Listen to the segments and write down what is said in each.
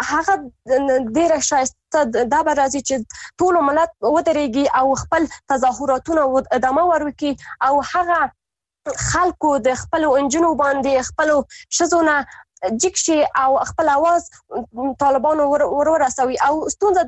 هغه ډیره شایسته دا به راځي چې ټول ملت ودرېږي او خپل تظاهراتونه ادامه ورکړي او هغه خلکو د خپل انجنونو باندې خپل شزونه جکشي او خپل आवाज طالبانو ورسوي او ستونزه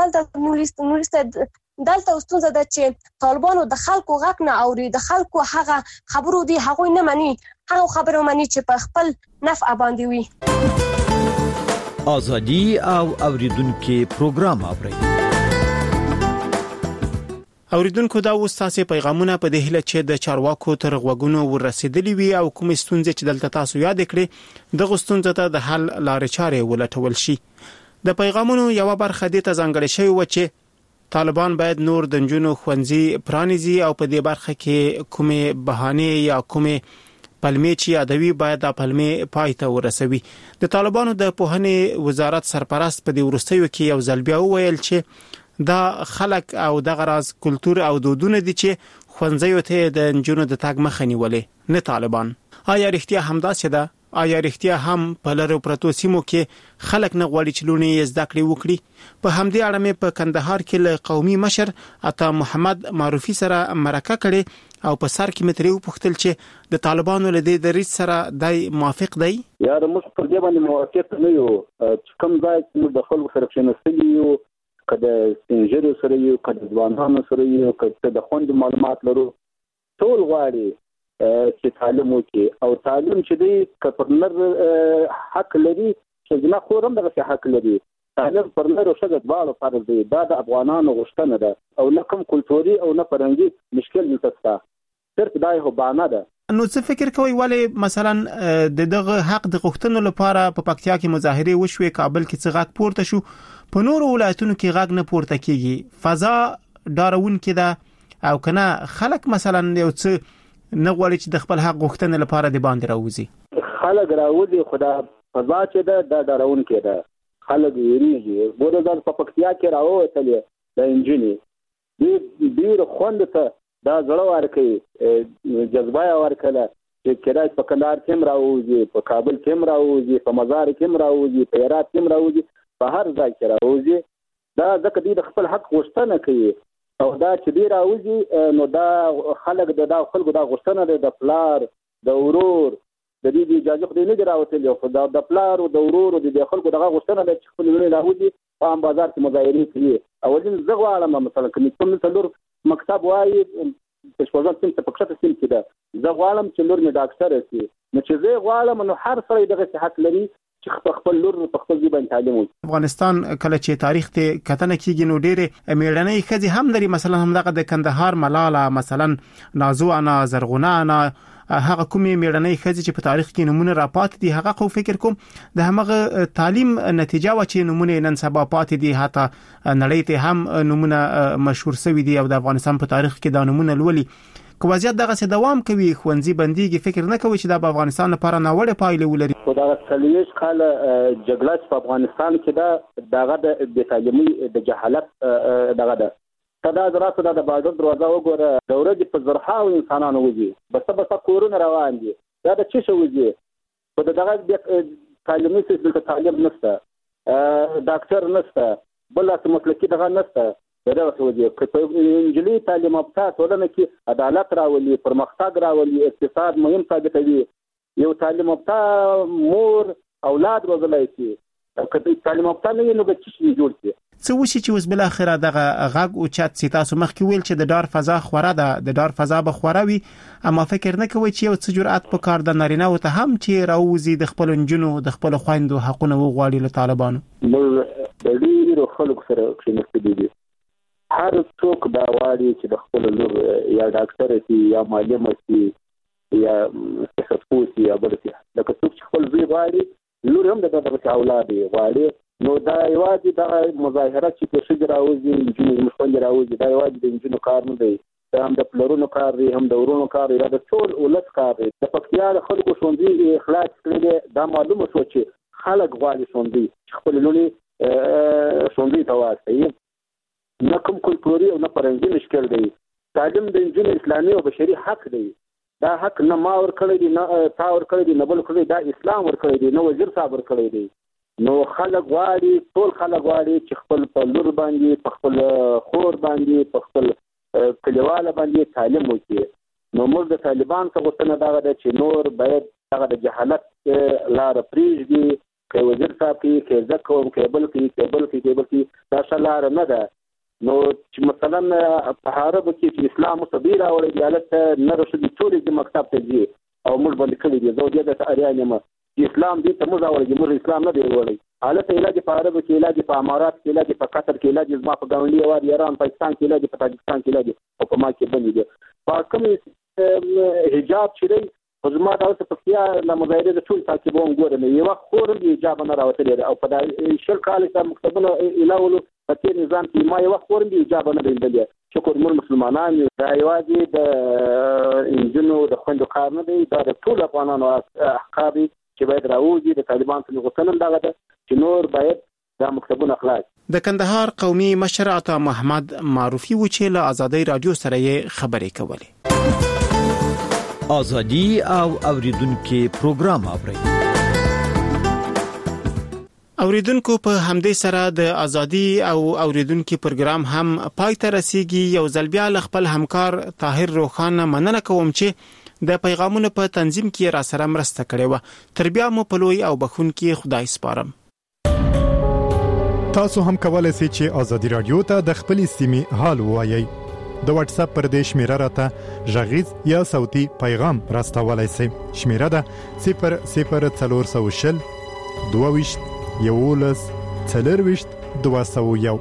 دلته ستونزه ده چې طالبانو د خلکو غږ نه اوري د خلکو هغه خبرو دي هغه نه مني هغه خبرو مني چې په خپل نفع باندې وي. ازادي او اوریدونکو پروګرام اوري. اوریدونکو دا وستاسې پیغامونه په دهله چې د چارواکو تر غوګونو ورسېدلی وي او کوم ستونزې چې دلته تاسو یاد کړئ د غستونځ ته د حل لارې چارې ولټول شي. د پیغامونو یو برخه د تزنګړې شوی و چې طالبان باید نور د جنونو خوندزي پرانیزي او په دې برخه کې کومه بهانه یا کومه پلمې چې یادوي باید د پلمې پای ته ورسوي. د طالبانو د پوهنې وزارت سرپرست په دې ورستیو کې یو ځل بیا وویل چې دا خلک او د غراز کلچر او دودونه دي چې خوندزیو ته د جنونو د تاګ مخ نیولې نه طالبان. آیا رښتیا همداسې ده؟ آیا رښتیا هم په لارو پرتو سیمو کې خلک نه غواړي چې لونی زده کړې وکړي؟ په همدې اړه مې په کندهار کې له قومي مشر عطا محمد معروفي سره مرکه کړې او په سر کې متري وپوښتل چې د طالبانو له دې دریځ سره دای موافق دی؟ یا د موږ پر دې باندې موافق نه یو چې کوم ځای چې د خلکو سره کېناستلي یو کله سپینجرو سره یو کله ځوانانو سره یو کله د خوند معلومات لرو ټول غواړي چې تعلیم وکړي او تعلیم چې دی کپرنر حق لري چې جنا خورم دغه حق لري تعلیم پرنر او شګه دواړو فرض دی دا د افغانانو غوښتنه ده او نه کوم کلتوري او نه فرهنګي مشکل نشته صرف دا یو بهانه ده. نو څه فکر کوي ولی مثلا دغه حق د غوښتنو لپاره په پکتیا کې مظاهره وشوي کابل کې څه غږ پورته شو په نورو ولایتونو کې غږ نه پورته کیږي فضا ډارون کې ده او کنه خلک مثلا یو څه نه غواړي چې د خپل حق غوښتنې لپاره د باندې راوځي خلک راوځي خدا فضا چې ده د ډارون کې ده خلک یریږي ګورځل په پکتیا کې راووتلې د انجینی ډیر خوند ته دا زړه ورکړي جذبه ورکړه چې کله په کندهار کې راوځي په کابل کې راوځي په مزار کې راوځي په هرات کې راوځي په هر ځای کې راوځي دا ځکه د خپل حق غوښتنه کوي او دا چې دی راوځي نو دا خلک د خلکو دا غوښتنه ده د پلار د ورور د دې اجازه خو نه دی راوتلی خو د پلار او د ورور د خلکو دغه غوښتنه ده چې خپل لوري راوځي په عام بازار کې مظاهرې کوي اولین زه غواړم مثلا کوم څلور مکتب وایي په شپږم سیم په کښته سیم کې ده زه غواړم چې لور مې ډاکټر شي نو چې زه غواړم نو هر سړی دغه حق لري چې خپل لور په خپل ځبان تعلیم وکړي. افغانستان کله چې تاریخ ته کتنه کیږي نو ډېر میړنۍ خځې هم لري مثلا هم دغه د کندهار ملاله مثلا نازو انا زرغونه انا هغه کومې میړنۍ خځې چې په تاریخ کې نمونه راپات دي هغه خو فکر کوم د هغه تعلیم نتیجه و چې نمونه نن سبا پات دي حتی نړۍ ته هم نمونه مشهور شوی دي او د افغانستان په تاریخ کې دا نمونه لولي کو وضعیت دغه څه دوام کوي خوندزي بنديږي فکر نه کوي چې د افغانستان لپاره ناوړه پایلې ولري. خو دا سلیش کاله جګړه په افغانستان کې دغه د تعلیمي د جهالت دغه ده دا دراسه د بازار دروازه وګوره د ورځې په زرهاو انسانانو وځي بس کورونه روان دي دا د څه شو وځي په دغه تعلیمي سیستم کې تعلیم نشته ډاکټر نشته بل څه مسلکي دغه نشته دا وځي په انجلي تعلیم یافته ټولنه کې عدالت راولي پرمختګ راولي اقتصاد مهم ثابتوي یو تعلیم یافته مور اولاد روزلای شي کله تعلیم یافته نه نو به څه جوړ شي څه وشي چې اوس بل اخره دغه غږ او چات سي تاسو مخکې ویل چې د دار فضا خوره ده د دار فضا به خوروي اما فکر نه کوي چې یو څه جرأت په کار د نارینه او ته هم چې راوځي د خپل انجنو د خپل خويندو حقونه وغواړي له طالبانو د ډیرو خلکو سره کېناستلي دي هر څوک دا وایي چې د خپل لور یا ډاکټر شي یا معلم شي یا سیاستپوه شي یا بل څه دا څوک چې خپل زوی غواړي لور هم دغه اولاد غواړي نو دا یوازې د مظاهره چې په شګ راوځي انجنونو مخوند راوځي دا یوازې د انجنونو کار نه دی دا هم د پلرونو کار دی هم د ورونو کار دی دا د ټول ولس کار دی د پکتیا د خلکو ښوونځي اخلاص کړی دا معلومه شو چې خلک غواړي ښوونځي چې خپل لونی ښوونځي ته واستوي نه کوم کلتوري او نه فرهنګي مشکل دی تعلیم د انجنونو اسلامي او بشري حق دی دا حق نه ما ور کړی دی نه تا ور کړی دی نه بل کړی دا اسلام ور کړی دی نه وزیر صاحب ور کړی دی نو خلک غواړي، ټول خلک غواړي چې خپل په لور باندې، په خپل خور باندې، په خپل کلیواله باندې تعلیم وکړي. نو موږ د طالبان څخه غوښتنه دا ده چې نور باید هغه د جهالت لاره پرېږدي، که وزیر صاحب کې، که زه کوم، که بل کې دا ښه لاره نه ده. نو چې مثلا په عربو کې چې اسلام مصدي راوړی دی، هلته نر ښځې ټولې دې مکتب ته ځي او موږ باندې کړي دي. زه دې ته اریان یم چې اسلام دې ته موږ راوړی دی، موږ اسلام نه دی راوړی. هلته علاج په عربو کې، علاج په امارات کې، علاج په قطر کې، علاج زما په ګاونډي هېواد ایران پاکستان کې، علاج په تاجکستان کې، علاج او په ما کې بندي دي. په کوم حجاب چې دی خو زما دا اوس پکتیا له مظاهرې د ټول تعقیبوم ګورم، یو وخت خور هم حجاب نه راوتلی او په دا 20 کال کې مکتبونه ایلاولو په تېر نظام کې ما یو وخت خور هم حجاب نه لیدلی. شکر موږ مسلمانان یو، دا یوازې د نجونو د خویندو کار نه دی، دا د ټولو افغانانو حق دی چې باید راوځي. د طالبان څخه غوښتنه هم دغه ده چې نور باید دا مکتبونه خلاص. د کندهار قومي مشر عطا محمد معروفي و چې له آزادۍ رادیو سره یې خبرې کولې. ازادي او اوریدونکو پروګرام اوري. اوریدونکو په همدې سره د ازادي او اوریدونکو پروګرام هم پای ته رسیدي. یو ځل بیا خپل همکار طاهر روخان مننه کوم چې د پیغامونو په تنظیم کې را سره مرسته کړې و. تر بیا مو په لوی او بخونکي خدای سپارم. تاسو هم کولای شئ چې ازادي رادیو ته د خپل سیمې حال ووایي. د واتس اپ پر دې شمیره راته ژغیز یا صوتي پیغام راستولای شئ. شمیره ده 00420 22 11 40 201.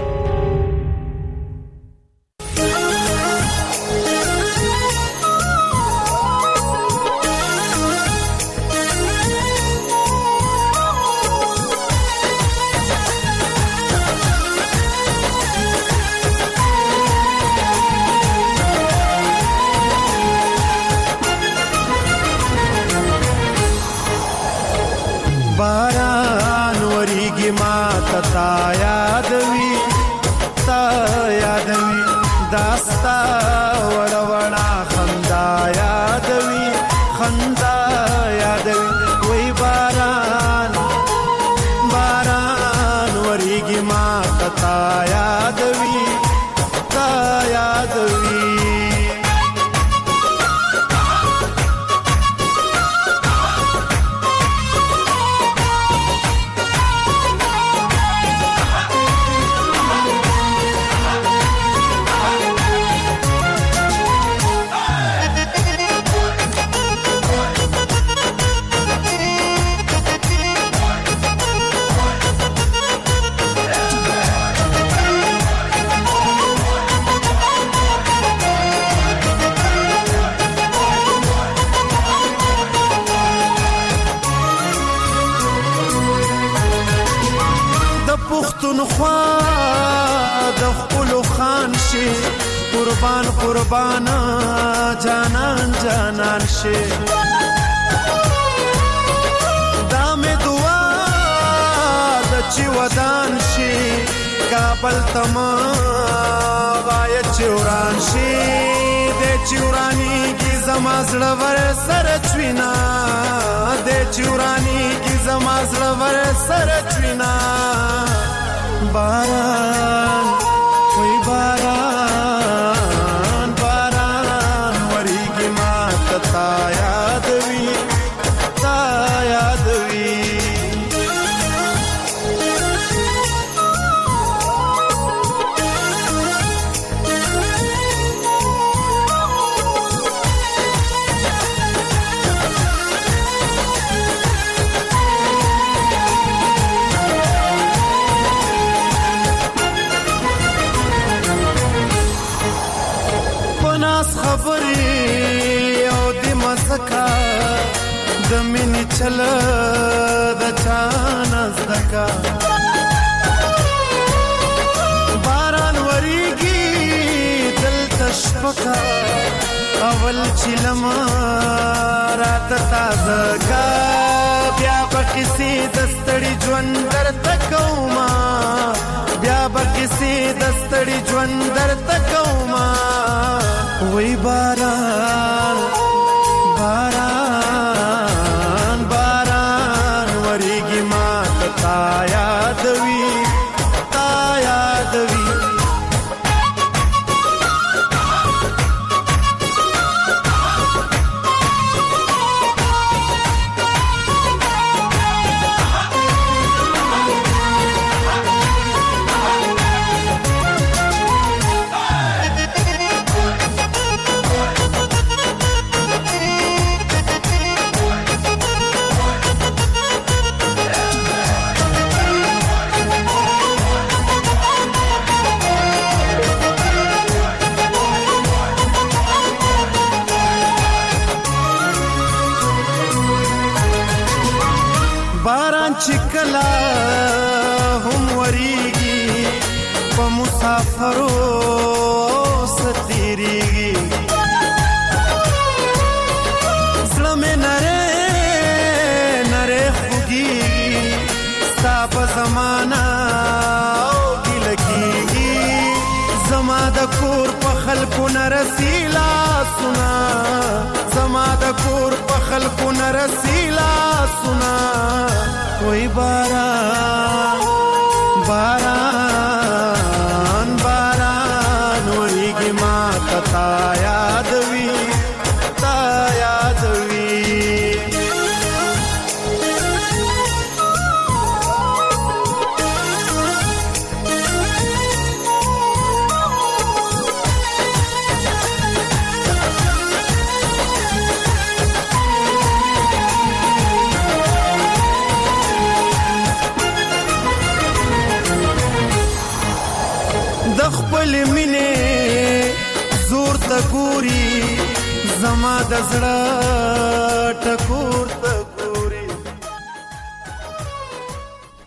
قربان جانان جانان شي دا مې دعا د چې ودان شي کابل تما وای چوران شي د چورانی کی زما زړه ور سره چوینا د چورانی کی زما زړه ور سره چوینا باران وای باران باران وریږي ما تا یاد وی تا یاد وی د مینې چل د چان زدکا باران وریږي دلته شپکا اول چلم رات تازه کا بیا بکسی دستړي ژوند درته کوما بیا بکسی دستړي ژوند درته کوما وای باران باران باران وریږي ما تا یادوي تا یادوي باران چکلا هم وریږي په مسافرو ستیریږي زړه مې نره نره خوږیږي ستا په زمانه اوږې لګیږي زما د کور په خلکو نه رسي لاسونه زما د کور په خلکو نه رسي لاسونه وای باران باران باران وریږي ما تا یادوي تا یادوي د خپل مینې زور ته ګوري زما د زړه ټکور ته